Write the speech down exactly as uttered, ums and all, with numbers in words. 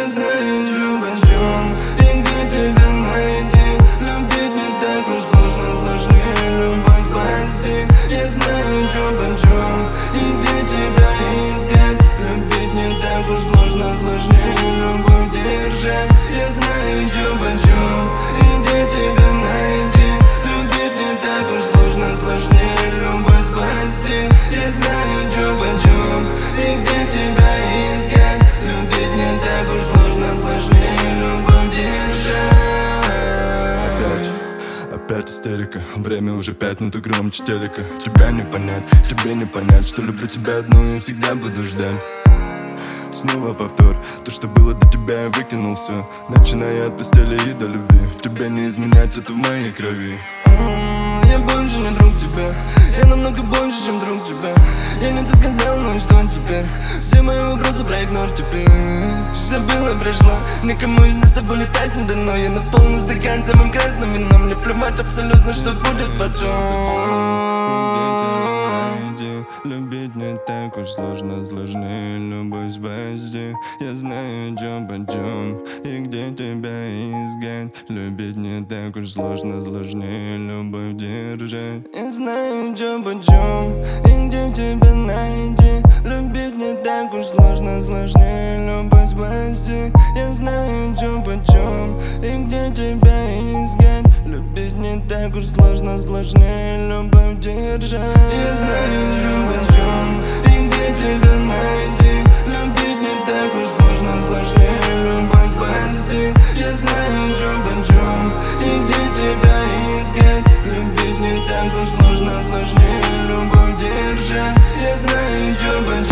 знаю, чё почём и где тебя найти. Любить не так уж сложно, сложнее любовь спасти. Я знаю, чё почём и где тебя искать. Любить не так уж сложно, сложнее любовь держать. Я знаю, чё почём и где тебя найти. Любить не так уж сложно, сложнее любовь спасти. Я знаю, чё почём и где тебя искать. Любить не так уж сложно, сложнее любовь держать. Опять, опять истерика. Время уже пять, но ты громче телека. Тебя не понять, тебе не понять, что люблю тебя одну и всегда буду ждать. Снова повтор, то, что было до тебя, я выкинул все. Начиная от постели и до любви. Тебе не изменять, это в моей крови. Я больше не друг тебя, я намного больше, чем друг тебя. Я не то сказал, ну и что теперь? Все мои вопросы проигнорь теперь. Забыла, прошло, никому из нас с тобой летать не дано. Я наполнил стакан самым красным вином. Мне плевать абсолютно, что будет потом. Любить не так уж сложно, сложнее любовь спасти. Я знаю, чё почём и где тебя искать. Любить не так уж сложно, сложнее любовь держать. Я знаю, чё почём и где тебя найти. Любить не так уж сложно, сложнее любовь спасти. Я знаю, чё почём и где тебя искать. Любить не так уж сложно, сложнее любовь держать. Я знаю, чё почём и где тебя найти. Любить не так уж сложно, сложнее любовь спасти. Я знаю, чё почём и где тебя искать. Любить не так уж сложно, сложнее любовь держать. Я знаю, чё почём